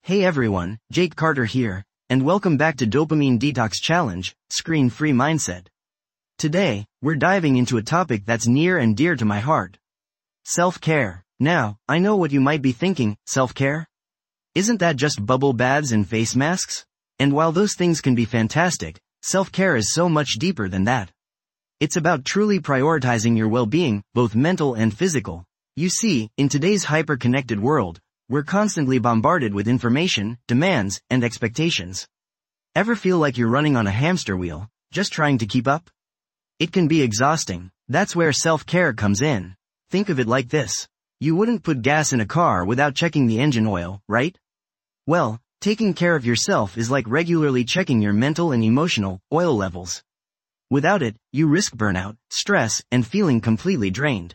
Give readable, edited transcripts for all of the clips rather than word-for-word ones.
Hey everyone, Jake Carter here, and welcome back to Dopamine Detox Challenge, Screen-Free Mindset. Today, we're diving into a topic that's near and dear to my heart. Self-care. Now, I know what you might be thinking, self-care? Isn't that just bubble baths and face masks? And while those things can be fantastic, self-care is so much deeper than that. It's about truly prioritizing your well-being, both mental and physical. You see, in today's hyper-connected world, we're constantly bombarded with information, demands, and expectations. Ever feel like you're running on a hamster wheel, just trying to keep up? It can be exhausting. That's where self-care comes in. Think of it like this. You wouldn't put gas in a car without checking the engine oil, right? Well, taking care of yourself is like regularly checking your mental and emotional oil levels. Without it, you risk burnout, stress, and feeling completely drained.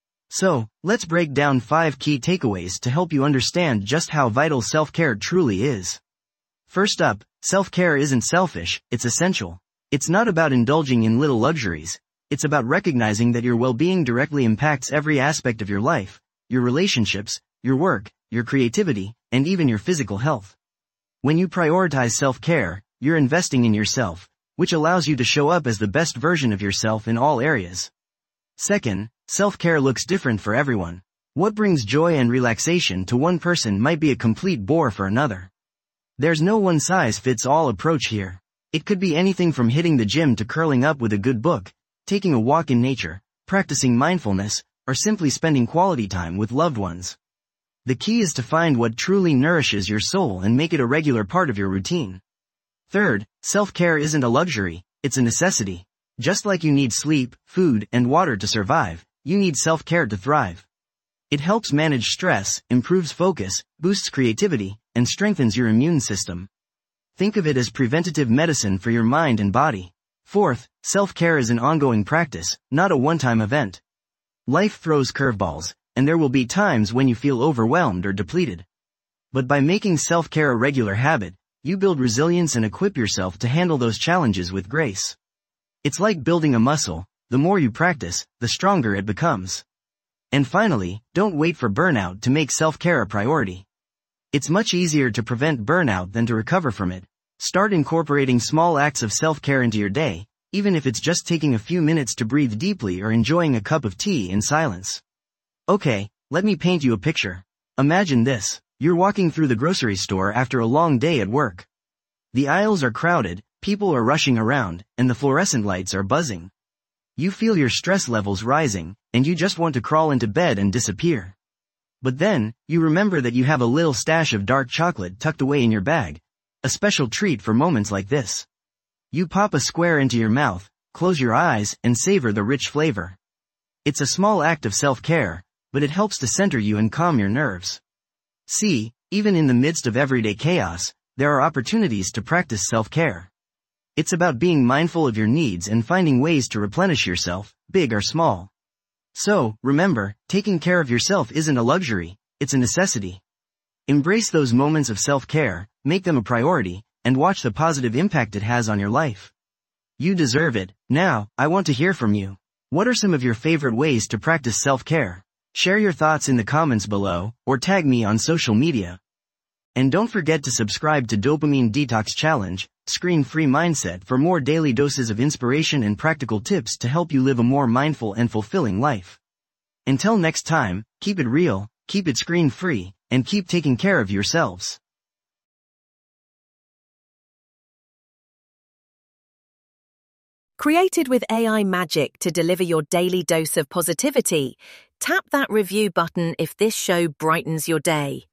So, let's break down 5 key takeaways to help you understand just how vital self-care truly is. First up, self-care isn't selfish, it's essential. It's not about indulging in little luxuries. It's about recognizing that your well-being directly impacts every aspect of your life, your relationships, your work, your creativity, and even your physical health. When you prioritize self-care, you're investing in yourself, which allows you to show up as the best version of yourself in all areas. Second, self-care looks different for everyone. What brings joy and relaxation to one person might be a complete bore for another. There's no one-size-fits-all approach here. It could be anything from hitting the gym to curling up with a good book, taking a walk in nature, practicing mindfulness, or simply spending quality time with loved ones. The key is to find what truly nourishes your soul and make it a regular part of your routine. Third, self-care isn't a luxury, it's a necessity. Just like you need sleep, food, and water to survive, you need self-care to thrive. It helps manage stress, improves focus, boosts creativity, and strengthens your immune system. Think of it as preventative medicine for your mind and body. Fourth, self-care is an ongoing practice, not a one-time event. Life throws curveballs, and there will be times when you feel overwhelmed or depleted. But by making self-care a regular habit, you build resilience and equip yourself to handle those challenges with grace. It's like building a muscle. The more you practice, the stronger it becomes. And finally, don't wait for burnout to make self-care a priority. It's much easier to prevent burnout than to recover from it. Start incorporating small acts of self-care into your day, even if it's just taking a few minutes to breathe deeply or enjoying a cup of tea in silence. Okay, let me paint you a picture. Imagine this. You're walking through the grocery store after a long day at work. The aisles are crowded, people are rushing around, and the fluorescent lights are buzzing. You feel your stress levels rising, and you just want to crawl into bed and disappear. But then, you remember that you have a little stash of dark chocolate tucked away in your bag, a special treat for moments like this. You pop a square into your mouth, close your eyes, and savor the rich flavor. It's a small act of self-care, but it helps to center you and calm your nerves. See, even in the midst of everyday chaos, there are opportunities to practice self-care. It's about being mindful of your needs and finding ways to replenish yourself, big or small. So, remember, taking care of yourself isn't a luxury, it's a necessity. Embrace those moments of self-care, make them a priority, and watch the positive impact it has on your life. You deserve it. Now, I want to hear from you. What are some of your favorite ways to practice self-care? Share your thoughts in the comments below, or tag me on social media. And don't forget to subscribe to Dopamine Detox Challenge, Screen-Free Mindset for more daily doses of inspiration and practical tips to help you live a more mindful and fulfilling life. Until next time, keep it real, keep it screen-free, and keep taking care of yourselves. Created with AI magic to deliver your daily dose of positivity, tap that review button if this show brightens your day.